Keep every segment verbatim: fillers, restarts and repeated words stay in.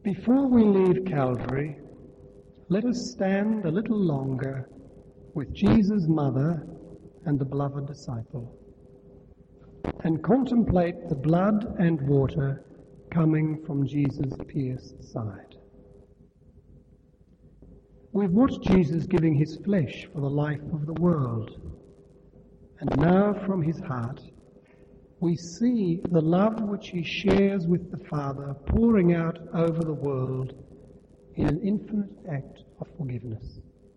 Before we leave Calvary, let us stand a little longer with Jesus' mother and the beloved disciple and contemplate the blood and water coming from Jesus' pierced side. We've watched Jesus giving his flesh for the life of the world, and now from his heart we see the love which he shares with the Father pouring out over the world in an infinite act of forgiveness.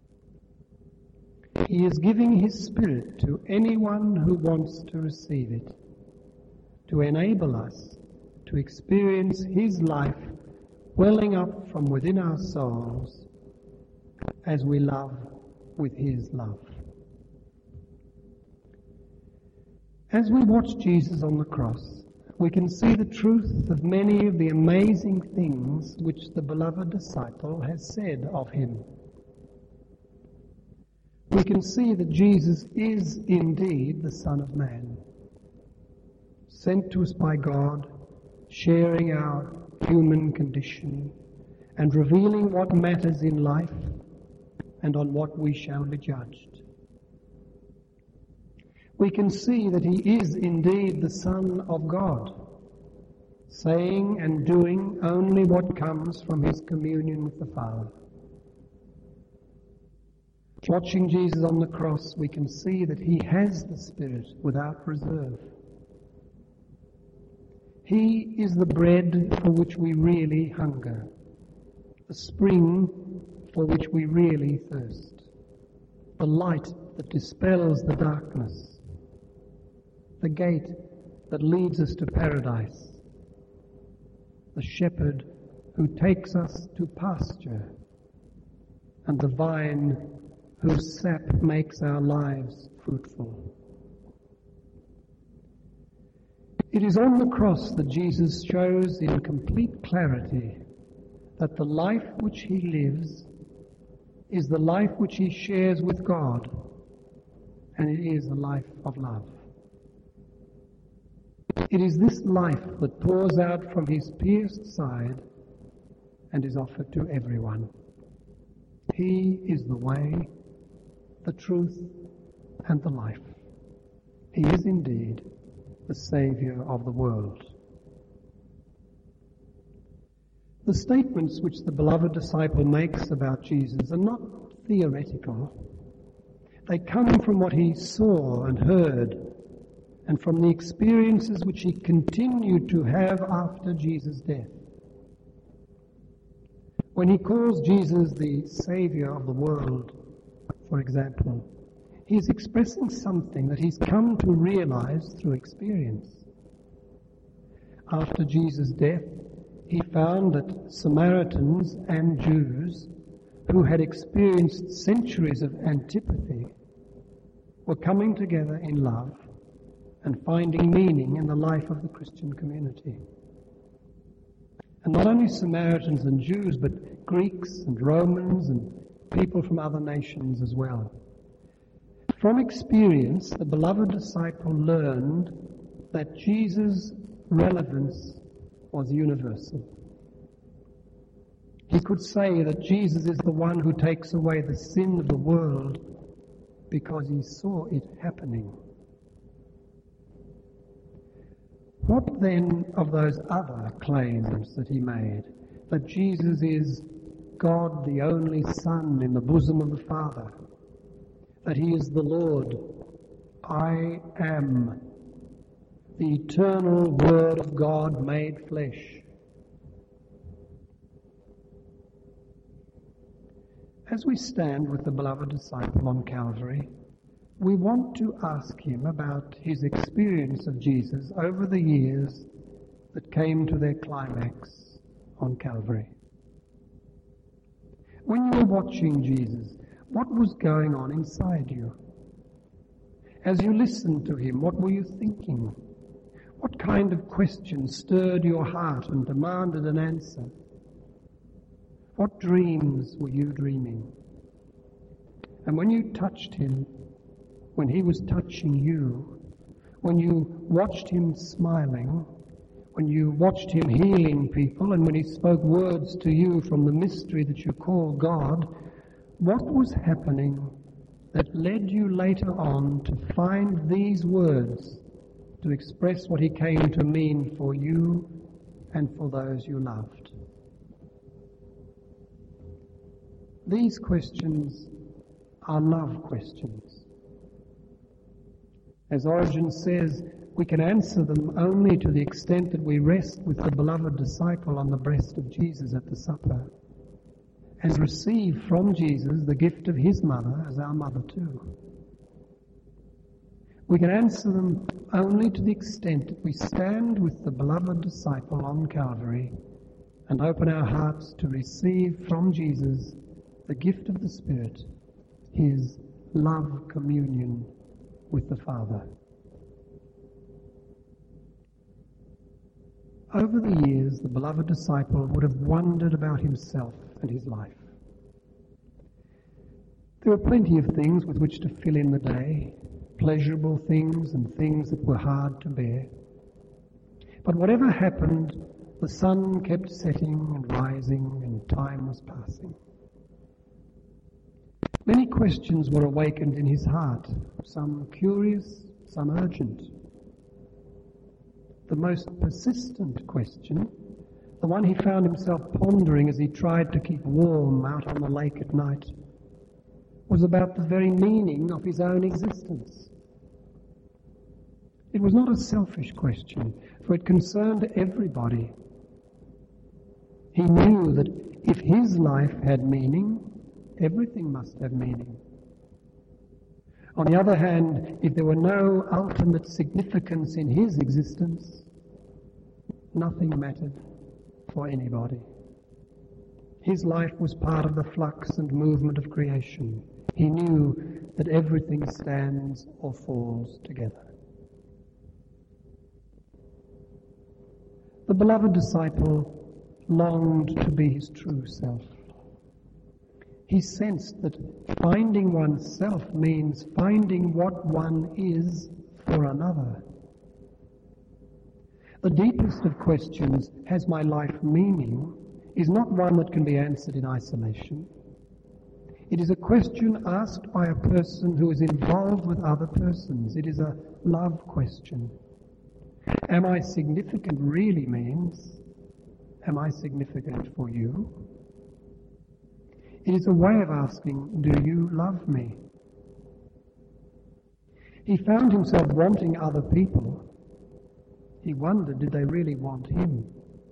He is giving his Spirit to anyone who wants to receive it, to enable us to experience his life welling up from within our souls as we love with his love. As we watch Jesus on the cross, we can see the truth of many of the amazing things which the beloved disciple has said of him. We can see that Jesus is indeed the Son of Man, sent to us by God, sharing our human condition and revealing what matters in life and on what we shall be judged. We can see that he is indeed the Son of God, saying and doing only what comes from his communion with the Father. Watching Jesus on the cross, we can see that he has the Spirit without reserve. He is the bread for which we really hunger, the spring for which we really thirst, the light that dispels the darkness, the gate that leads us to paradise, the shepherd who takes us to pasture, and the vine whose sap makes our lives fruitful. It is on the cross that Jesus shows in complete clarity that the life which he lives is the life which he shares with God, and it is a life of love. It is this life that pours out from his pierced side and is offered to everyone. He is the way, the truth, and the life. He is indeed the Saviour of the world. The statements which the beloved disciple makes about Jesus are not theoretical. They come from what he saw and heard, and from the experiences which he continued to have after Jesus' death. When he calls Jesus the Saviour of the world, for example, he is expressing something that he's come to realize through experience. After Jesus' death, he found that Samaritans and Jews who had experienced centuries of antipathy were coming together in love and finding meaning in the life of the Christian community. And not only Samaritans and Jews, but Greeks and Romans and people from other nations as well. From experience, the beloved disciple learned that Jesus' relevance was universal. He could say that Jesus is the one who takes away the sin of the world because he saw it happening. What then of those other claims that he made? That Jesus is God, the only Son in the bosom of the Father. That he is the Lord. I am the eternal Word of God made flesh. As we stand with the beloved disciple on Calvary, we want to ask him about his experience of Jesus over the years that came to their climax on Calvary. When you were watching Jesus, what was going on inside you? As you listened to him, what were you thinking? What kind of questions stirred your heart and demanded an answer? What dreams were you dreaming? And when you touched him, when he was touching you, when you watched him smiling, when you watched him healing people and when he spoke words to you from the mystery that you call God, what was happening that led you later on to find these words to express what he came to mean for you and for those you loved? These questions are love questions. As Origen says, we can answer them only to the extent that we rest with the beloved disciple on the breast of Jesus at the supper and receive from Jesus the gift of his mother as our mother too. We can answer them only to the extent that we stand with the beloved disciple on Calvary and open our hearts to receive from Jesus the gift of the Spirit, his love communion with the Father. Over the years, the beloved disciple would have wondered about himself and his life. There were plenty of things with which to fill in the day, pleasurable things and things that were hard to bear. But whatever happened, the sun kept setting and rising and time was passing. Many questions were awakened in his heart, some curious, some urgent. The most persistent question, the one he found himself pondering as he tried to keep warm out on the lake at night, was about the very meaning of his own existence. It was not a selfish question, for it concerned everybody. He knew that if his life had meaning, everything must have meaning. On the other hand, if there were no ultimate significance in his existence, nothing mattered for anybody. His life was part of the flux and movement of creation. He knew that everything stands or falls together. The beloved disciple longed to be his true self. He sensed that finding oneself means finding what one is for another. The deepest of questions, has my life meaning, is not one that can be answered in isolation. It is a question asked by a person who is involved with other persons. It is a love question. Am I significant really means, am I significant for you? It is a way of asking, do you love me? He found himself wanting other people. He wondered, did they really want him?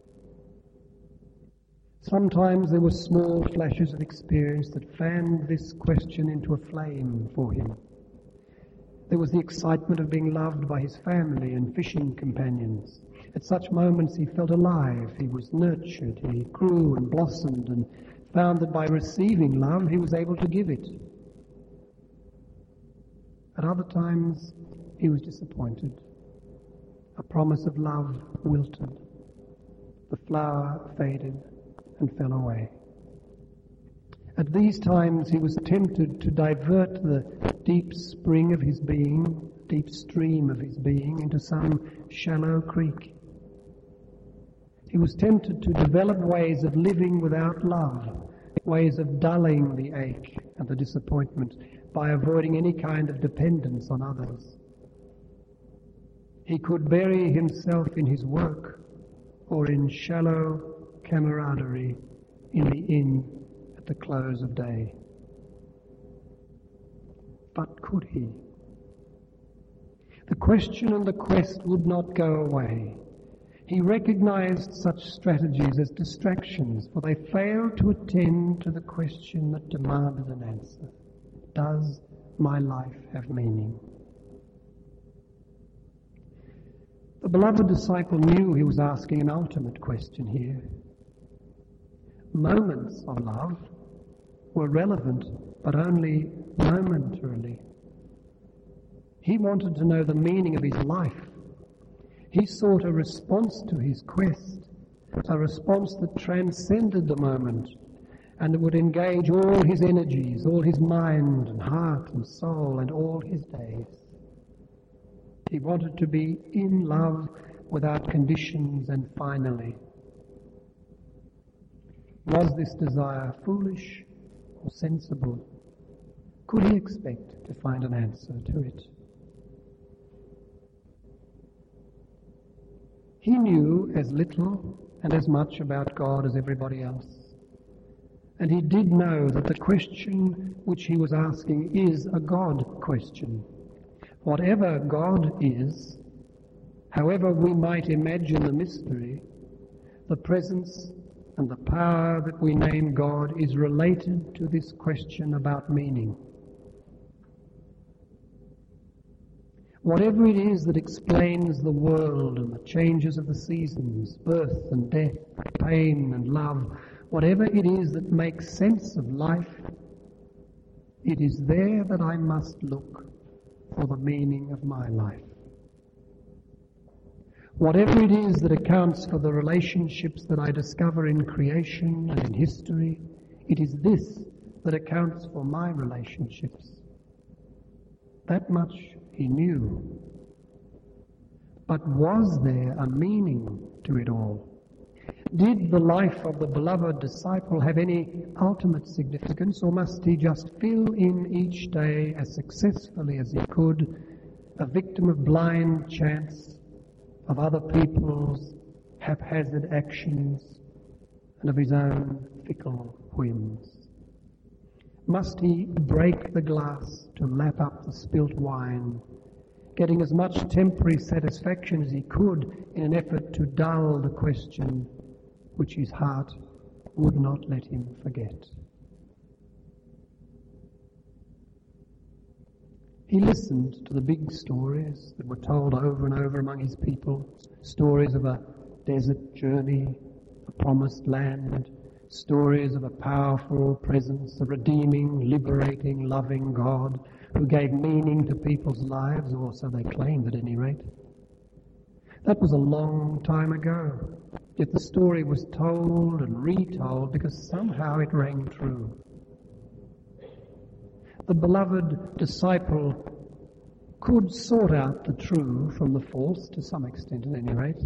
Sometimes there were small flashes of experience that fanned this question into a flame for him. There was the excitement of being loved by his family and fishing companions. At such moments he felt alive, he was nurtured, he grew and blossomed and found that by receiving love he was able to give it. At other times he was disappointed. A promise of love wilted. The flower faded and fell away. At these times he was tempted to divert the deep spring of his being, deep stream of his being, into some shallow creek. He was tempted to develop ways of living without love, ways of dulling the ache and the disappointment by avoiding any kind of dependence on others. He could bury himself in his work or in shallow camaraderie in the inn at the close of day. But could he? The question and the quest would not go away. He recognized such strategies as distractions, for they failed to attend to the question that demanded an answer. Does my life have meaning? The beloved disciple knew he was asking an ultimate question here. Moments of love were relevant, but only momentarily. He wanted to know the meaning of his life. He sought a response to his quest, a response that transcended the moment and that would engage all his energies, all his mind and heart and soul and all his days. He wanted to be in love without conditions, and finally. Was this desire foolish or sensible? Could he expect to find an answer to it? He knew as little and as much about God as everybody else. And he did know that the question which he was asking is a God question. Whatever God is, however we might imagine the mystery, the presence and the power that we name God is related to this question about meaning. Whatever it is that explains the world and the changes of the seasons, birth and death, pain and love, whatever it is that makes sense of life, it is there that I must look for the meaning of my life. Whatever it is that accounts for the relationships that I discover in creation and in history, it is this that accounts for my relationships. That much he knew. But was there a meaning to it all? Did the life of the beloved disciple have any ultimate significance, or must he just fill in each day as successfully as he could, a victim of blind chance, of other people's haphazard actions, and of his own fickle whims? Must he break the glass to lap up the spilt wine, getting as much temporary satisfaction as he could in an effort to dull the question which his heart would not let him forget? He listened to the big stories that were told over and over among his people, stories of a desert journey, a promised land, stories of a powerful presence, a redeeming, liberating, loving God who gave meaning to people's lives, or so they claimed at any rate. That was a long time ago, yet the story was told and retold because somehow it rang true. The beloved disciple could sort out the true from the false, to some extent at any rate.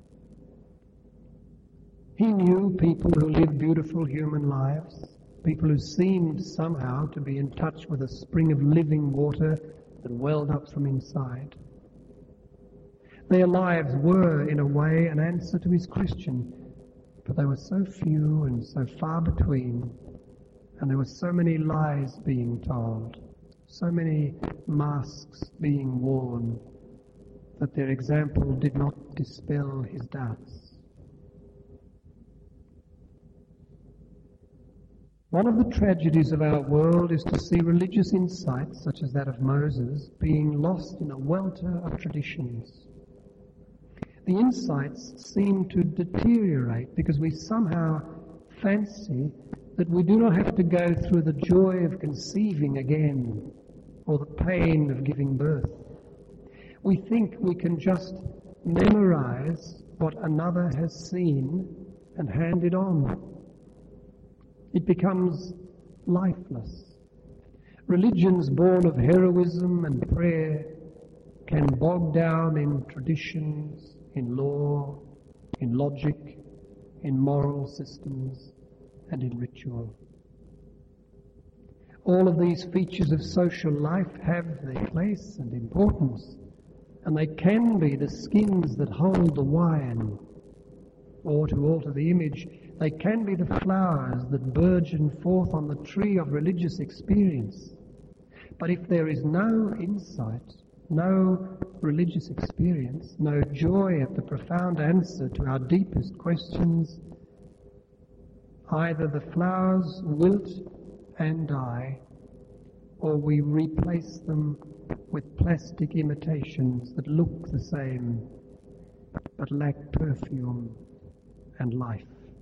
He knew people who lived beautiful human lives, people who seemed somehow to be in touch with a spring of living water that welled up from inside. Their lives were, in a way, an answer to his question, but they were so few and so far between, and there were so many lies being told, so many masks being worn, that their example did not dispel his doubts. One of the tragedies of our world is to see religious insights, such as that of Moses, being lost in a welter of traditions. The insights seem to deteriorate because we somehow fancy that we do not have to go through the joy of conceiving again or the pain of giving birth. We think we can just memorize what another has seen and hand it on. It becomes lifeless. Religions born of heroism and prayer can bog down in traditions, in law, in logic, in moral systems, and in ritual. All of these features of social life have their place and importance, and they can be the skins that hold the wine, or to alter the image, they can be the flowers that burgeon forth on the tree of religious experience. But if there is no insight, no religious experience, no joy at the profound answer to our deepest questions, either the flowers wilt and die, or we replace them with plastic imitations that look the same but lack perfume and life.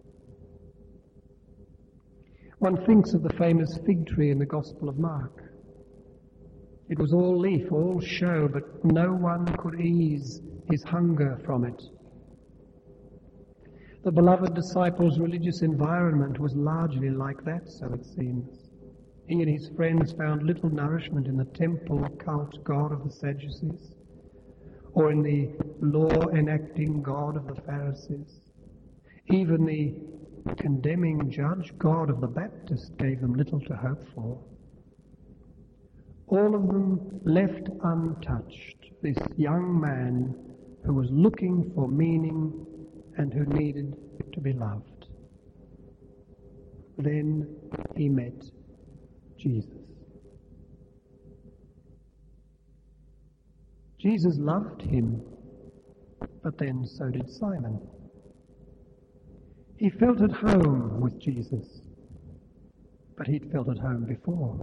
One thinks of the famous fig tree in the Gospel of Mark. It was all leaf, all show, but no one could ease his hunger from it. The beloved disciple's religious environment was largely like that, so it seems. He and his friends found little nourishment in the temple cult god of the Sadducees, or in the law-enacting God of the Pharisees. Even the condemning judge God of the Baptist gave them little to hope for. All of them left untouched this young man who was looking for meaning and who needed to be loved. Then he met Jesus. Jesus loved him, but then so did Simon. He felt at home with Jesus, but he'd felt at home before.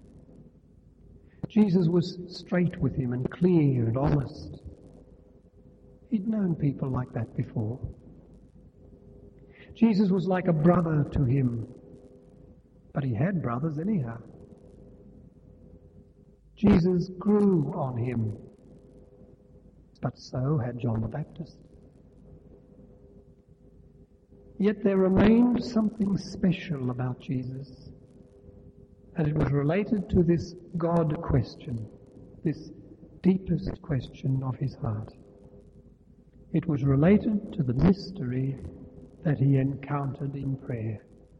Jesus was straight with him and clear and honest. He'd known people like that before. Jesus was like a brother to him, but he had brothers anyhow. Jesus grew on him, but so had John the Baptist. Yet there remained something special about Jesus, and it was related to this God question, this deepest question of his heart. It was related to the mystery that he encountered in prayer.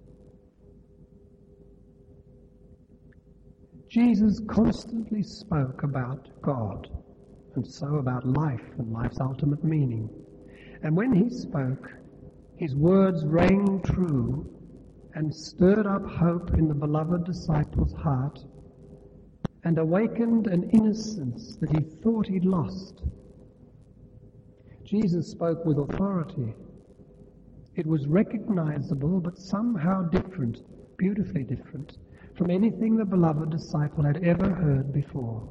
Jesus constantly spoke about God, and so about life and life's ultimate meaning. And when he spoke, his words rang true and stirred up hope in the beloved disciple's heart and awakened an innocence that he thought he'd lost. Jesus spoke with authority. It was recognizable, but somehow different, beautifully different, from anything the beloved disciple had ever heard before.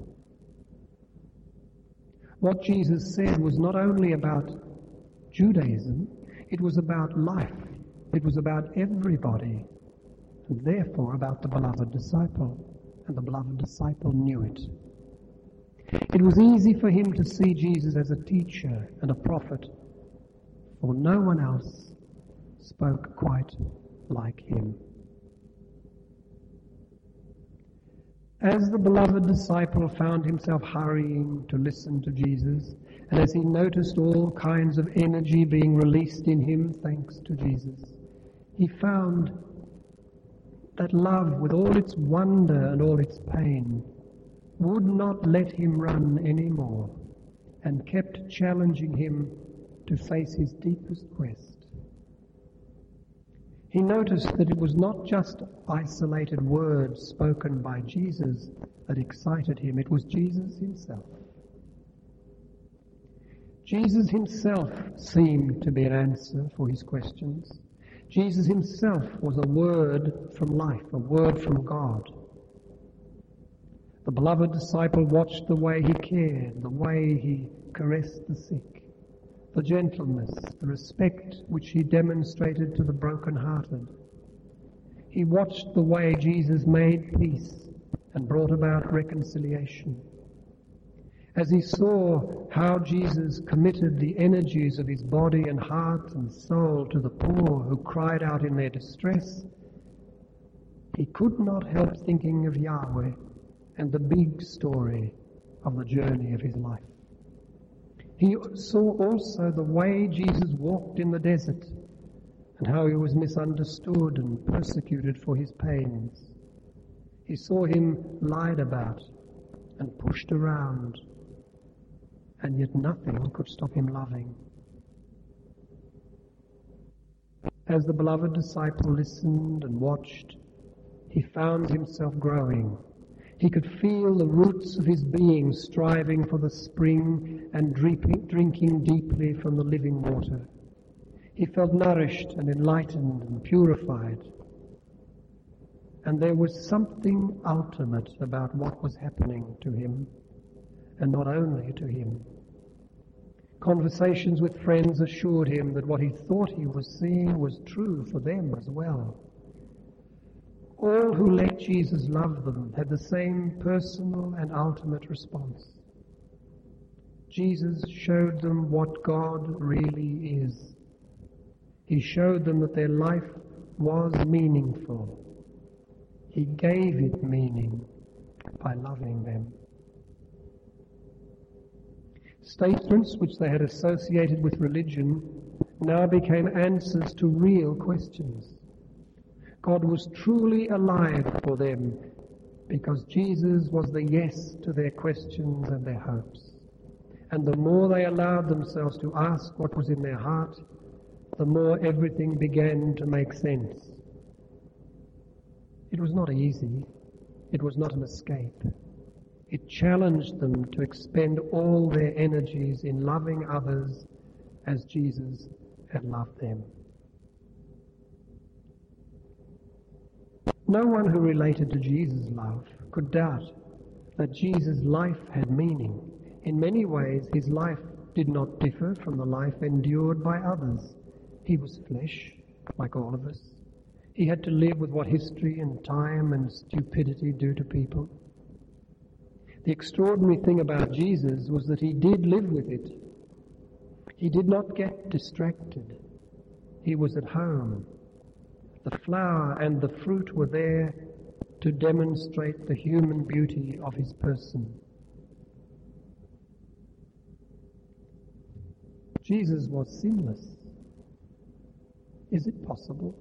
What Jesus said was not only about Judaism, it was about life. It was about everybody, and therefore about the beloved disciple, and the beloved disciple knew it. It was easy for him to see Jesus as a teacher and a prophet, for no one else spoke quite like him. As the beloved disciple found himself hurrying to listen to Jesus, and as he noticed all kinds of energy being released in him thanks to Jesus, he found that love, with all its wonder and all its pain, would not let him run anymore, and kept challenging him to face his deepest quest. He noticed that it was not just isolated words spoken by Jesus that excited him, it was Jesus himself. Jesus himself seemed to be an answer for his questions. Jesus himself was a word from life, a word from God. The beloved disciple watched the way he cared, the way he caressed the sick, the gentleness, the respect which he demonstrated to the broken-hearted. He watched the way Jesus made peace and brought about reconciliation. As he saw how Jesus committed the energies of his body and heart and soul to the poor who cried out in their distress, he could not help thinking of Yahweh and the big story of the journey of his life. He saw also the way Jesus walked in the desert and how he was misunderstood and persecuted for his pains. He saw him lied about and pushed around, and yet nothing could stop him loving. As the beloved disciple listened and watched, he found himself growing. He could feel the roots of his being striving for the spring and drinking deeply from the living water. He felt nourished and enlightened and purified. And there was something ultimate about what was happening to him, and not only to him. Conversations with friends assured him that what he thought he was seeing was true for them as well. All who let Jesus love them had the same personal and ultimate response. Jesus showed them what God really is. He showed them that their life was meaningful. He gave it meaning by loving them. Statements which they had associated with religion now became answers to real questions. God was truly alive for them because Jesus was the yes to their questions and their hopes. And the more they allowed themselves to ask what was in their heart, the more everything began to make sense. It was not easy. It was not an escape. It challenged them to expend all their energies in loving others as Jesus had loved them. No one who related to Jesus' love could doubt that Jesus' life had meaning. In many ways, his life did not differ from the life endured by others. He was flesh, like all of us. He had to live with what history and time and stupidity do to people. The extraordinary thing about Jesus was that he did live with it. He did not get distracted. He was at home. The flower and the fruit were there to demonstrate the human beauty of his person. Jesus was sinless. Is it possible?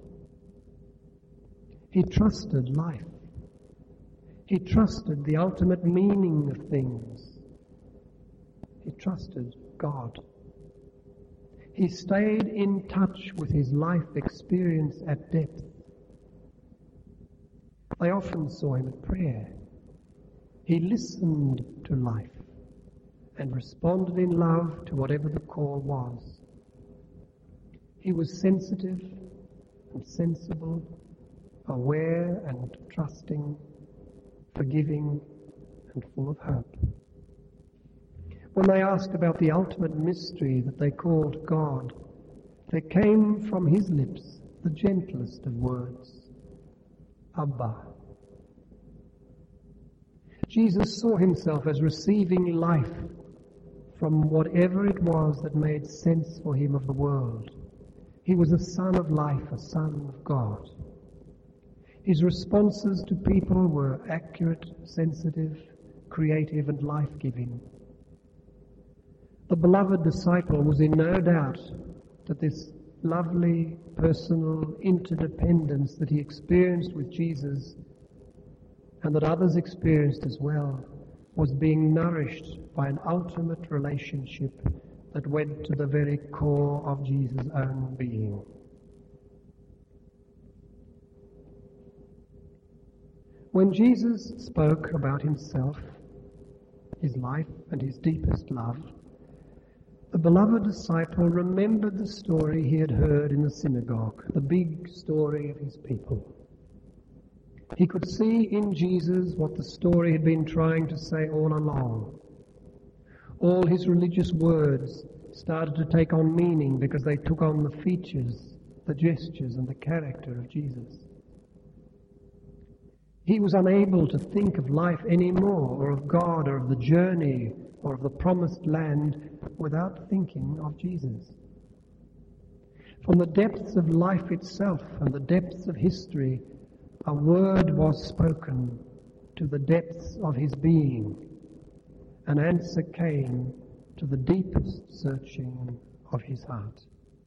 He trusted life. He trusted the ultimate meaning of things. He trusted God. He stayed in touch with his life experience at depth. They often saw him at prayer. He listened to life and responded in love to whatever the call was. He was sensitive and sensible, aware and trusting, forgiving and full of hope. When they asked about the ultimate mystery that they called God, there came from his lips the gentlest of words, Abba. Jesus saw himself as receiving life from whatever it was that made sense for him of the world. He was a son of life, a son of God. His responses to people were accurate, sensitive, creative, and life-giving. The beloved disciple was in no doubt that this lovely, personal interdependence that he experienced with Jesus and that others experienced as well was being nourished by an ultimate relationship that went to the very core of Jesus' own being. When Jesus spoke about himself, his life, and his deepest love, the beloved disciple remembered the story he had heard in the synagogue, the big story of his people. He could see in Jesus what the story had been trying to say all along. All his religious words started to take on meaning because they took on the features, the gestures, and the character of Jesus. He was unable to think of life anymore, or of God, or of the journey, or of the promised land without thinking of Jesus. From the depths of life itself and the depths of history, a word was spoken to the depths of his being. An answer came to the deepest searching of his heart.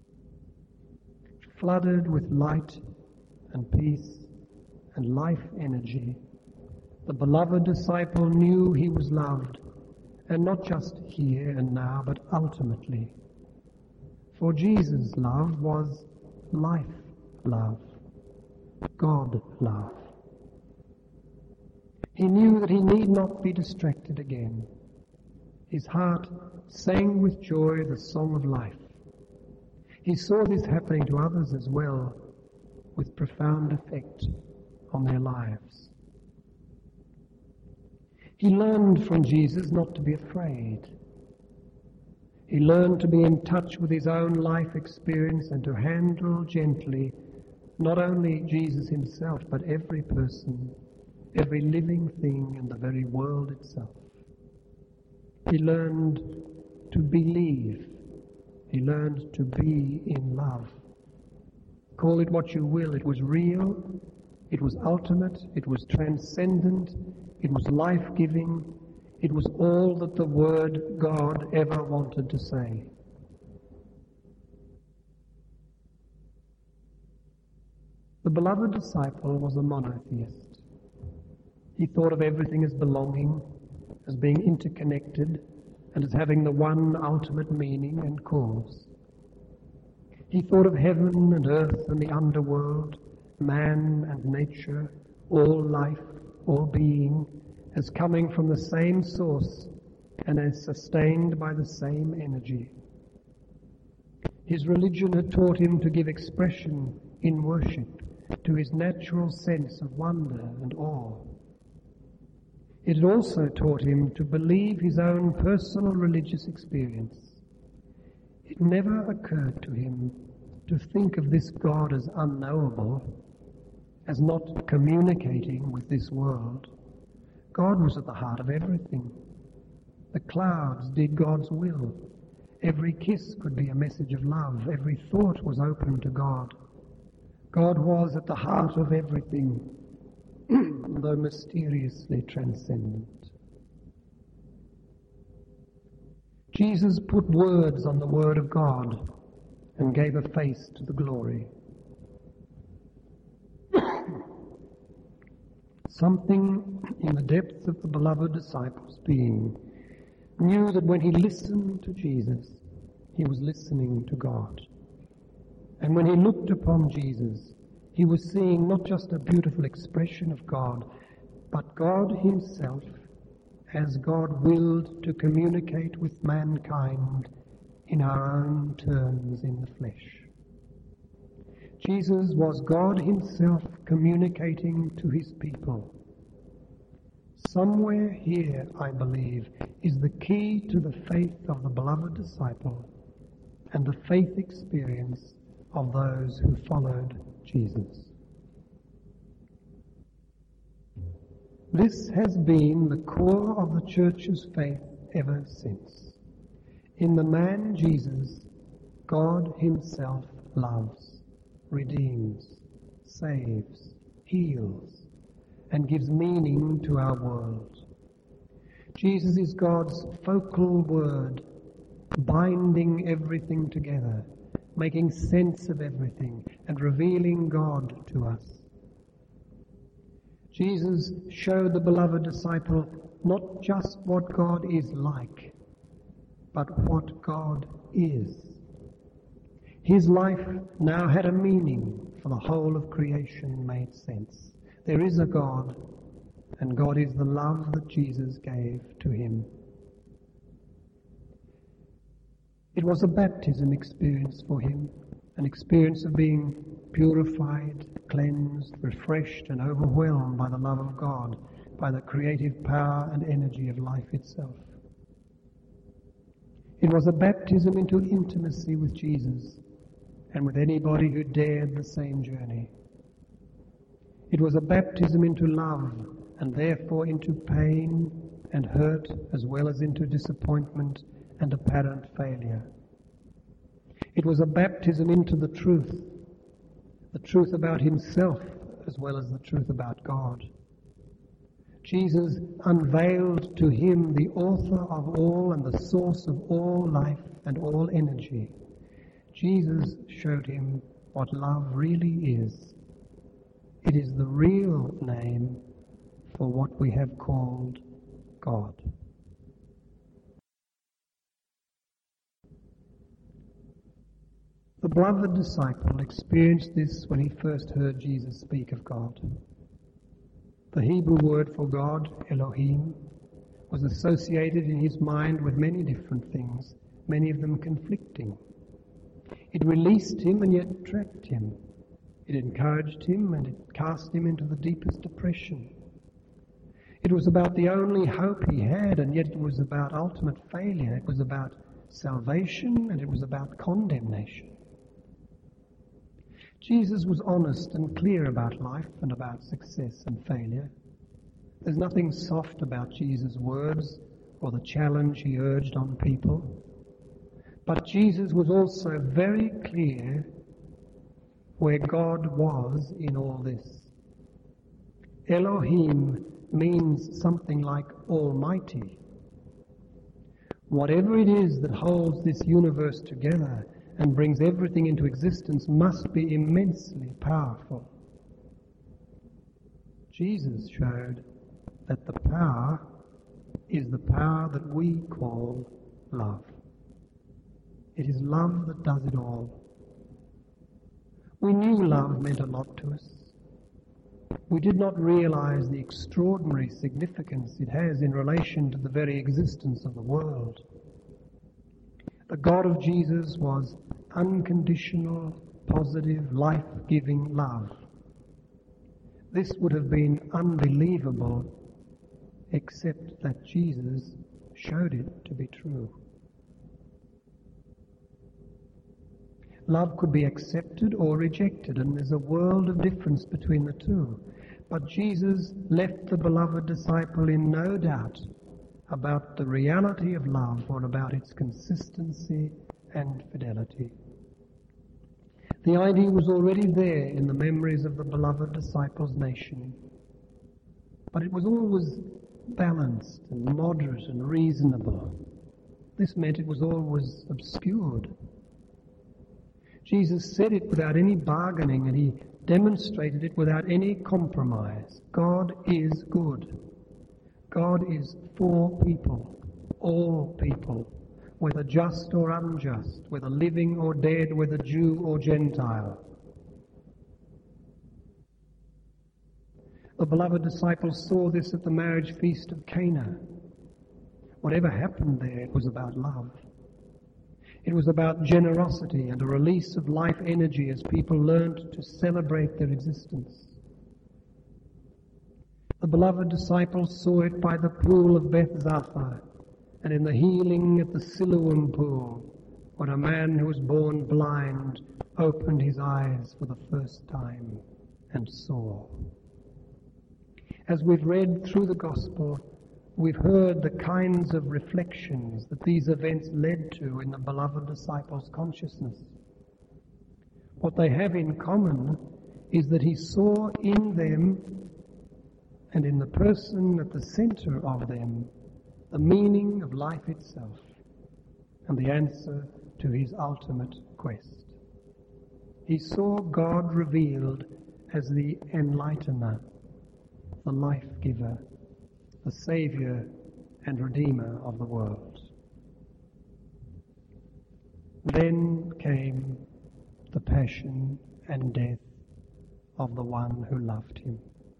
Flooded with light and peace and life energy, the beloved disciple knew he was loved, and not just here and now, but ultimately. For Jesus' love was life love, God love. He knew that he need not be distracted again. His heart sang with joy the song of life. He saw this happening to others as well, with profound effect on their lives. He learned from Jesus not to be afraid. He learned to be in touch with his own life experience and to handle gently not only Jesus himself, but every person, every living thing in the very world itself. He learned to believe. He learned to be in love. Call it what you will, it was real, it was ultimate, it was transcendent, it was life-giving, It was all that the Word God ever wanted to say. The beloved disciple was a monotheist. He thought of everything as belonging, as being interconnected, and as having the one ultimate meaning and cause. He thought of heaven and earth and the underworld, man and nature, all life, all being, as coming from the same source and as sustained by the same energy. His religion had taught him to give expression in worship to his natural sense of wonder and awe. It had also taught him to believe his own personal religious experience. It never occurred to him to think of this God as unknowable, as not communicating with this world. God was at the heart of everything. The clouds did God's will. Every kiss could be a message of love. Every thought was open to God. God was at the heart of everything, though mysteriously transcendent. Jesus put words on the Word of God and gave a face to the glory. Something in the depths of the beloved disciple's being knew that when he listened to Jesus, he was listening to God. And when he looked upon Jesus, he was seeing not just a beautiful expression of God, but God himself as God willed to communicate with mankind in our own terms in the flesh. Jesus was God himself communicating to his people. Somewhere here, I believe, is the key to the faith of the beloved disciple and the faith experience of those who followed Jesus. This has been the core of the Church's faith ever since. In the man Jesus, God himself loves, redeems, saves, heals, and gives meaning to our world. Jesus is God's focal word, binding everything together, making sense of everything, and revealing God to us. Jesus showed the beloved disciple not just what God is like, but what God is. His life now had a meaning, for the whole of creation made sense. There is a God, and God is the love that Jesus gave to him. It was a baptism experience for him, an experience of being purified, cleansed, refreshed, and overwhelmed by the love of God, by the creative power and energy of life itself. It was a baptism into intimacy with Jesus and with anybody who dared the same journey. It was a baptism into love and therefore into pain and hurt as well as into disappointment and apparent failure. It was a baptism into the truth, the truth about himself as well as the truth about God. Jesus unveiled to him the author of all and the source of all life and all energy. Jesus showed him what love really is. It is the real name for what we have called God. The beloved disciple experienced this when he first heard Jesus speak of God. The Hebrew word for God, Elohim, was associated in his mind with many different things, many of them conflicting. It released him and yet trapped him. It encouraged him and it cast him into the deepest depression. It was about the only hope he had, and yet it was about ultimate failure. It was about salvation and it was about condemnation. Jesus was honest and clear about life and about success and failure. There's nothing soft about Jesus' words or the challenge he urged on people. But Jesus was also very clear where God was in all this. Elohim means something like Almighty Whatever it is that holds this universe together and brings everything into existence must be immensely powerful. Jesus showed that the power is the power that we call love. It is love that does it all. We knew love meant a lot to us. We did not realize the extraordinary significance it has in relation to the very existence of the world. The God of Jesus was unconditional, positive, life-giving love. This would have been unbelievable except that Jesus showed it to be true. Love could be accepted or rejected, and there's a world of difference between the two. But Jesus left the beloved disciple in no doubt about the reality of love or about its consistency and fidelity. The idea was already there in the memories of the beloved disciples' nation, but it was always balanced and moderate and reasonable. This meant it was always obscured. Jesus said it without any bargaining, and he demonstrated it without any compromise. God is good. God is for people, all people, whether just or unjust, whether living or dead, whether Jew or Gentile. The beloved disciples saw this at the marriage feast of Cana. Whatever happened there, it was about love. It was about generosity and a release of life energy as people learned to celebrate their existence. The beloved disciples saw it by the pool of Bethzatha and in the healing at the Siloam pool, when a man who was born blind opened his eyes for the first time and saw. As we've read through the Gospel, we've heard the kinds of reflections that these events led to in the beloved disciples' consciousness. What they have in common is that he saw in them and in the person at the center of them the meaning of life itself and the answer to his ultimate quest. He saw God revealed as the enlightener, the life giver, the Saviour and Redeemer of the world. Then came the passion and death of the one who loved him.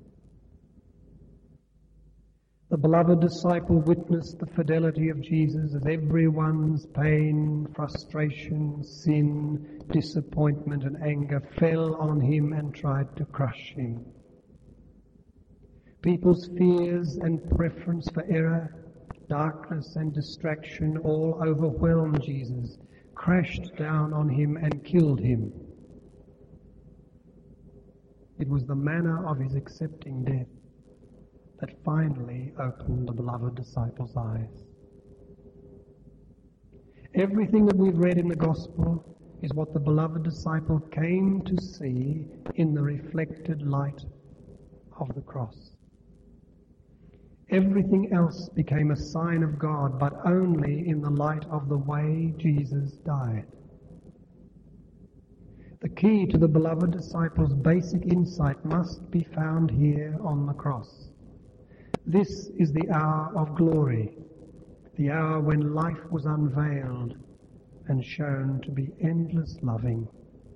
The beloved disciple witnessed the fidelity of Jesus as everyone's pain, frustration, sin, disappointment and anger fell on him and tried to crush him. People's fears and preference for error, darkness and distraction all overwhelmed Jesus, crashed down on him and killed him. It was the manner of his accepting death that finally opened the beloved disciples' eyes. Everything that we've read in the Gospel is what the beloved disciple came to see in the reflected light of the cross. Everything else became a sign of God, but only in the light of the way Jesus died. The key to the beloved disciples' basic insight must be found here on the cross. This is the hour of glory, the hour when life was unveiled and shown to be endless loving.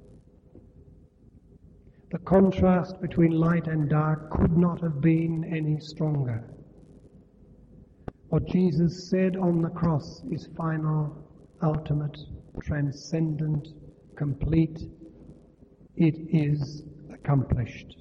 The contrast between light and dark could not have been any stronger. What Jesus said on the cross is final, ultimate, transcendent, complete. It is accomplished.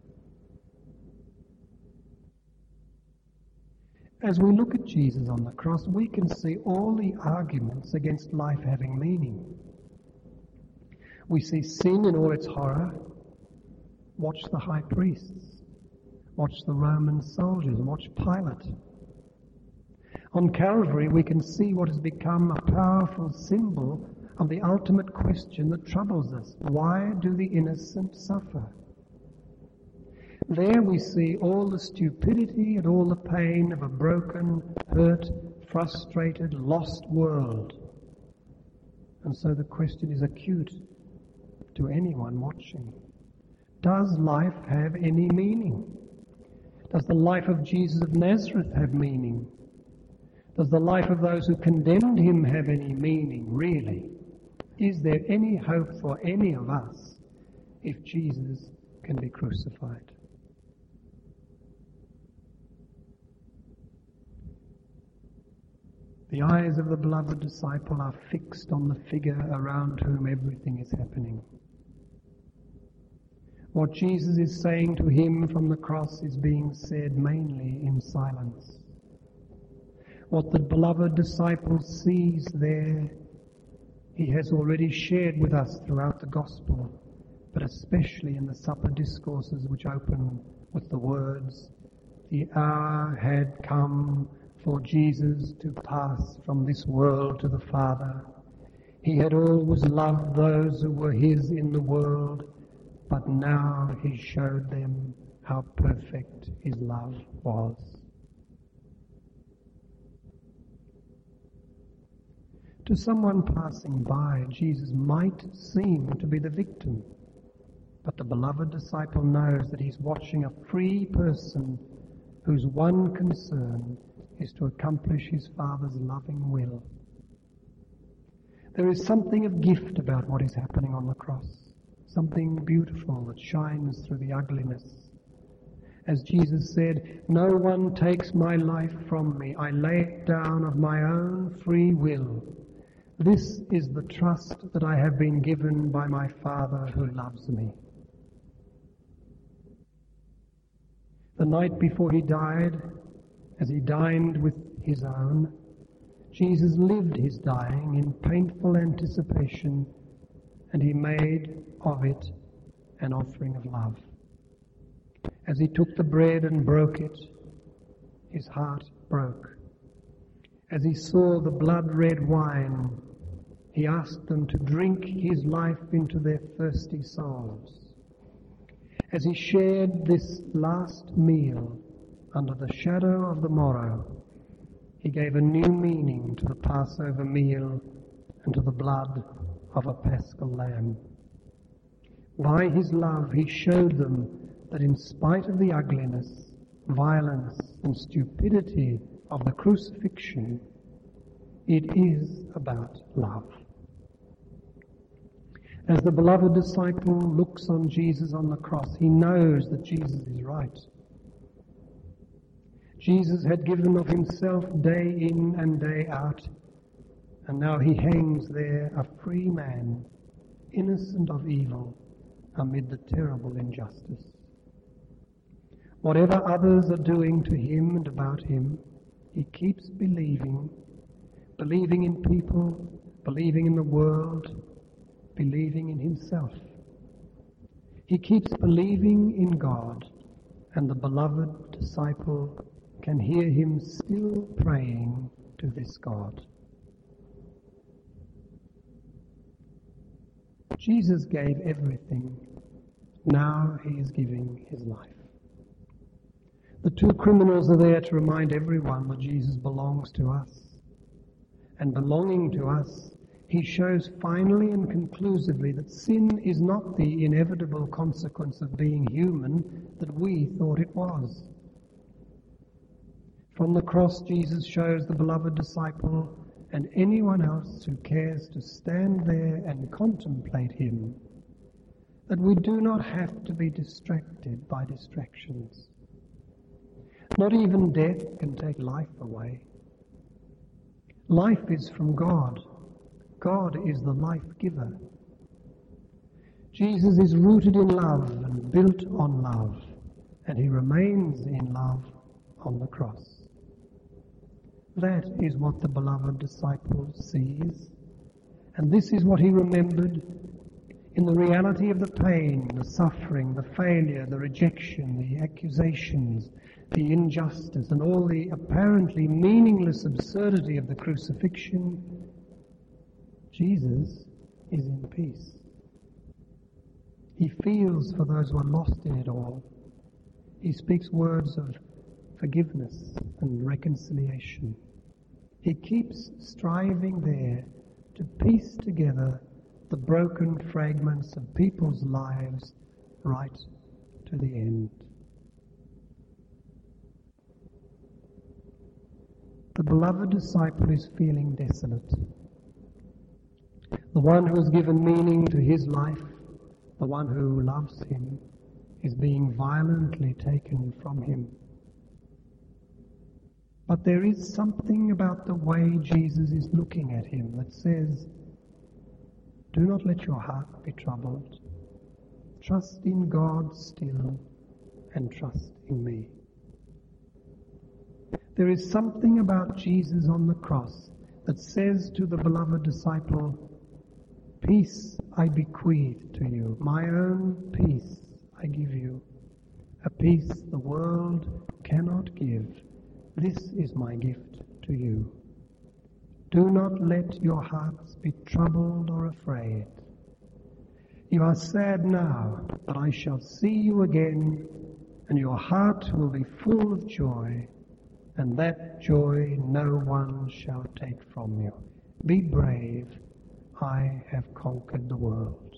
As we look at Jesus on the cross, we can see all the arguments against life having meaning. We see sin in all its horror. Watch the high priests. Watch the Roman soldiers. Watch Pilate. On Calvary, we can see what has become a powerful symbol of the ultimate question that troubles us. Why do the innocent suffer? There we see all the stupidity and all the pain of a broken, hurt, frustrated, lost world. And so the question is acute to anyone watching. Does life have any meaning? Does the life of Jesus of Nazareth have meaning? Does the life of those who condemned him have any meaning, really? Is there any hope for any of us if Jesus can be crucified? The eyes of the beloved disciple are fixed on the figure around whom everything is happening. What Jesus is saying to him from the cross is being said mainly in silence. What the beloved disciple sees there, he has already shared with us throughout the Gospel, but especially in the supper discourses which open with the words, "The hour had come for Jesus to pass from this world to the Father. He had always loved those who were his in the world, but now he showed them how perfect his love was." To someone passing by, Jesus might seem to be the victim, but the beloved disciple knows that he's watching a free person whose one concern is to accomplish his Father's loving will. There is something of gift about what is happening on the cross, something beautiful that shines through the ugliness. As Jesus said, "No one takes my life from me. I lay it down of my own free will. This is the trust that I have been given by my Father who loves me." The night before he died, as he dined with his own, Jesus lived his dying in painful anticipation, and he made of it an offering of love. As he took the bread and broke it, his heart broke. As he saw the blood-red wine, he asked them to drink his life into their thirsty souls. As he shared this last meal under the shadow of the morrow, he gave a new meaning to the Passover meal and to the blood of a paschal lamb. By his love he showed them that in spite of the ugliness, violence and stupidity of the crucifixion, it is about love. As the beloved disciple looks on Jesus on the cross, he knows that Jesus is right. Jesus had given of himself day in and day out, and now he hangs there a free man, innocent of evil, amid the terrible injustice. Whatever others are doing to him and about him, he keeps believing, believing in people, believing in the world, believing in himself. He keeps believing in God, and the beloved disciple can hear him still praying to this God. Jesus gave everything. Now he is giving his life. The two criminals are there to remind everyone that Jesus belongs to us. And belonging to us, he shows finally and conclusively that sin is not the inevitable consequence of being human that we thought it was. From the cross, Jesus shows the beloved disciple and anyone else who cares to stand there and contemplate him that we do not have to be distracted by distractions. Not even death can take life away. Life is from God. God is the life giver. Jesus is rooted in love and built on love, and he remains in love on the cross. That is what the beloved disciple sees, and this is what he remembered in the reality of the pain, the suffering, the failure, the rejection, the accusations, the injustice, and all the apparently meaningless absurdity of the crucifixion. Jesus is in peace. He feels for those who are lost in it all. He speaks words of forgiveness and reconciliation. He keeps striving there to piece together the broken fragments of people's lives right to the end. The beloved disciple is feeling desolate. The one who has given meaning to his life, the one who loves him, is being violently taken from him. But there is something about the way Jesus is looking at him that says, do not let your heart be troubled. Trust in God still and trust in me. There is something about Jesus on the cross that says to the beloved disciple, peace I bequeath to you, my own peace I give you, a peace the world cannot give. This is my gift to you. Do not let your hearts be troubled or afraid. You are sad now, but I shall see you again, and your heart will be full of joy, and that joy no one shall take from you. Be brave, I have conquered the world.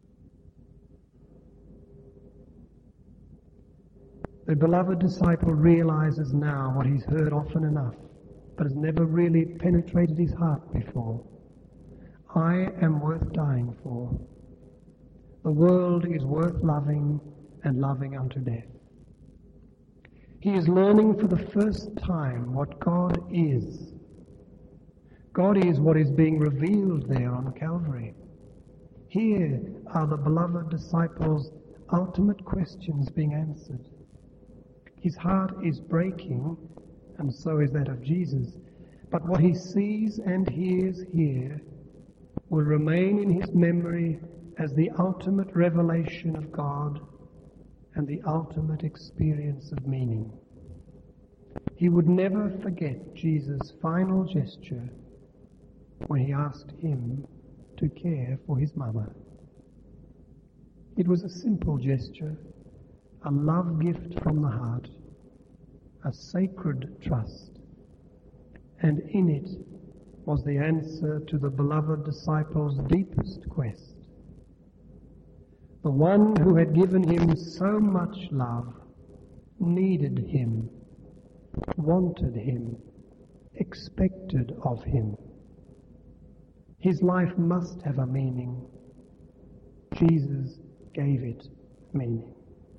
The beloved disciple realizes now what he's heard often enough, but has never really penetrated his heart before. I am worth dying for. The world is worth loving and loving unto death. He is learning for the first time what God is. God is what is being revealed there on Calvary. Here are the beloved disciples' ultimate questions being answered. His heart is breaking, and so is that of Jesus. But what he sees and hears here will remain in his memory as the ultimate revelation of God and the ultimate experience of meaning. He would never forget Jesus' final gesture when he asked him to care for his mother. It was a simple gesture, a love gift from the heart, a sacred trust, and in it was the answer to the beloved disciple's deepest quest. The one who had given him so much love needed him, wanted him, expected of him. His life must have a meaning. Jesus gave it meaning.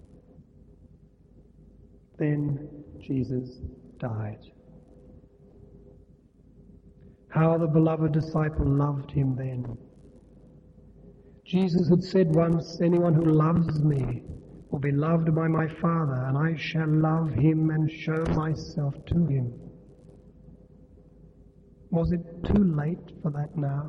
Then Jesus died. How the beloved disciple loved him then. Jesus had said once, anyone who loves me will be loved by my Father, and I shall love him and show myself to him. Was it too late for that now?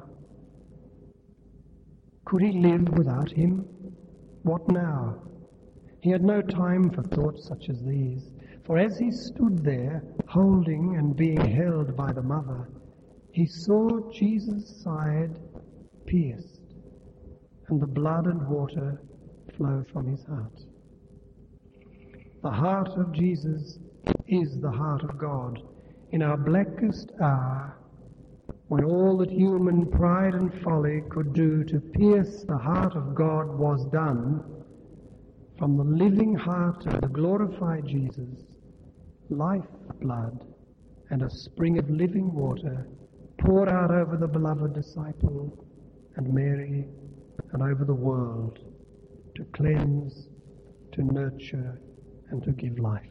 Could he live without him? What now? He had no time for thoughts such as these, for as he stood there, holding and being held by the mother, he saw Jesus' side pierced, and the blood and water flow from his heart. The heart of Jesus is the heart of God. In our blackest hour, when all that human pride and folly could do to pierce the heart of God was done, from the living heart of the glorified Jesus, life blood and a spring of living water poured out over the beloved disciple and Mary and over the world to cleanse, to nurture, and to give life.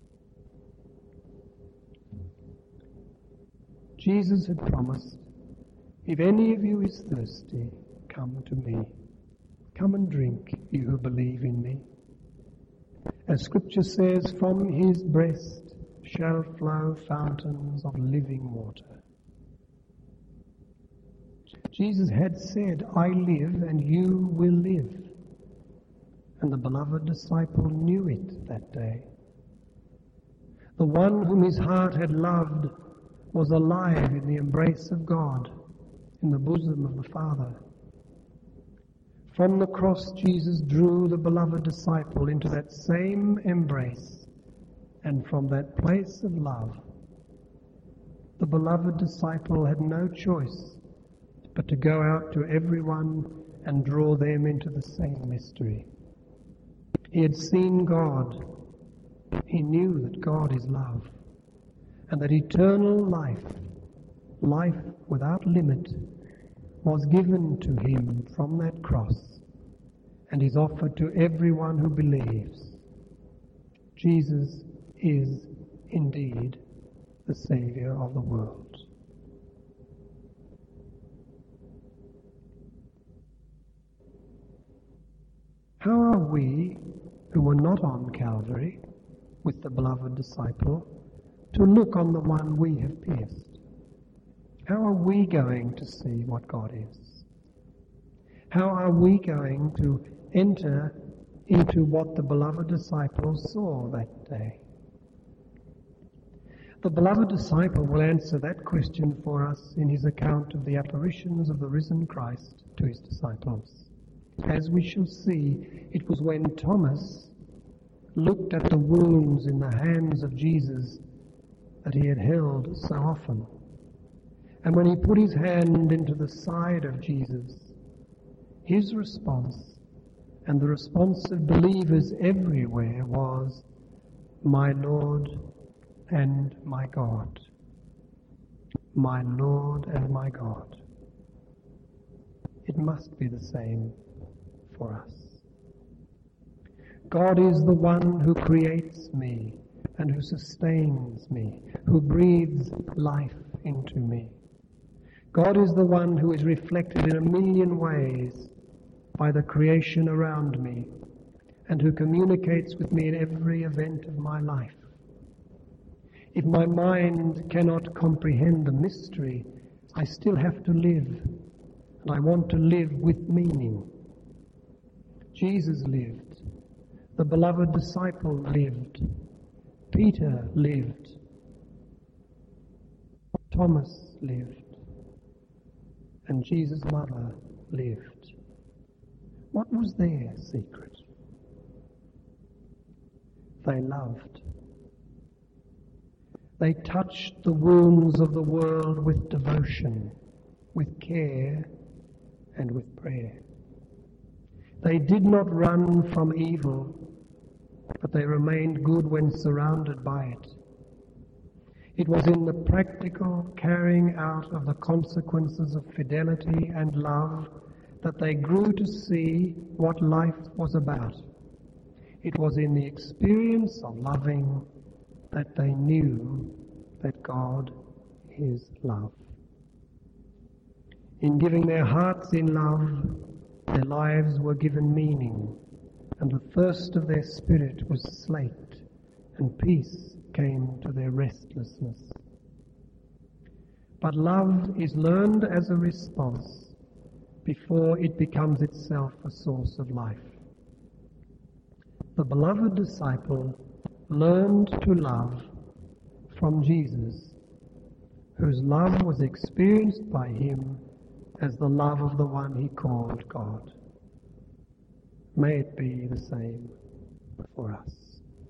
Jesus had promised, if any of you is thirsty, come to me. Come and drink, you who believe in me. As Scripture says, from his breast shall flow fountains of living water. Jesus had said, I live and you will live. And the beloved disciple knew it that day. The one whom his heart had loved was alive in the embrace of God, in the bosom of the Father. From the cross, Jesus drew the beloved disciple into that same embrace, and from that place of love, the beloved disciple had no choice but to go out to everyone and draw them into the same mystery. He had seen God. He knew that God is love, and that eternal life, life without limit, was given to him from that cross and is offered to everyone who believes. Jesus is indeed the Saviour of the world. How are we, who were not on Calvary with the beloved disciple, to look on the one we have pierced? How are we going to see what God is? How are we going to enter into what the beloved disciples saw that day? The beloved disciple will answer that question for us in his account of the apparitions of the risen Christ to his disciples. As we shall see, it was when Thomas looked at the wounds in the hands of Jesus that he had held so often. And when he put his hand into the side of Jesus, his response, and the response of believers everywhere, was, "My Lord and my God." My Lord and my God. It must be the same for us. God is the one who creates me and who sustains me, who breathes life into me. God is the one who is reflected in a million ways by the creation around me and who communicates with me in every event of my life. If my mind cannot comprehend the mystery, I still have to live, and I want to live with meaning. Jesus lived. The beloved disciple lived. Peter lived. Thomas lived. And Jesus' mother lived. What was their secret? They loved. They touched the wounds of the world with devotion, with care, and with prayer. They did not run from evil, but they remained good when surrounded by it. It was in the practical carrying out of the consequences of fidelity and love that they grew to see what life was about. It was in the experience of loving that they knew that God is love. In giving their hearts in love, their lives were given meaning, and the thirst of their spirit was slaked, and peace came to their restlessness. But love is learned as a response before it becomes itself a source of life. The beloved disciple learned to love from Jesus, whose love was experienced by him as the love of the one he called God. May it be the same for us.